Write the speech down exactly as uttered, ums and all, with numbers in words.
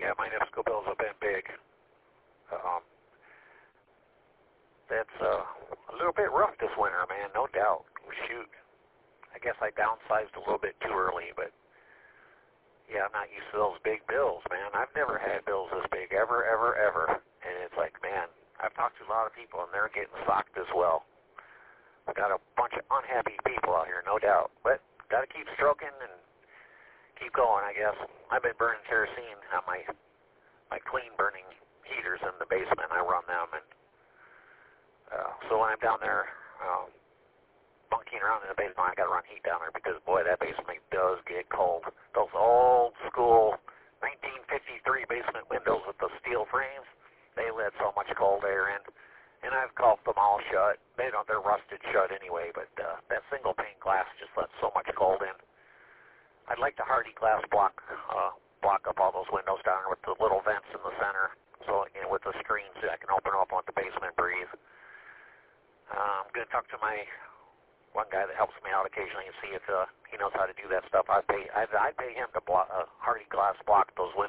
Yeah, my Nipsco bills have been big. Um, that's uh, a little bit rough this winter, man, no doubt. Shoot. I guess I downsized a little bit too early, but yeah, I'm not used to those big bills, man. I've never had bills this big, ever, ever, ever. And it's like, man, I've talked to a lot of people, and they're getting socked as well. I've got a bunch of unhappy people out here, no doubt. But got to keep stroking and keep going, I guess. I've been burning kerosene on my my clean burning heaters in the basement. I run them, and uh, so when I'm down there um, bunking around in the basement, I got to run heat down there because, boy, that basement does get cold. Those old school nineteen fifty-three basement windows with the steel frames, they let so much cold air in. And I've caulked them all shut. They don't, they're rusted shut anyway, but uh, that single pane glass just lets so much cold in. I'd like to hardy glass block uh, block up all those windows down there with the little vents in the center, so you know, with the screens so I can open up and let the basement breathe. Uh, I'm going to talk to my one guy that helps me out occasionally and see if uh, he knows how to do that stuff. I'd pay I'd, I'd pay him to block, uh, hardy glass block those windows.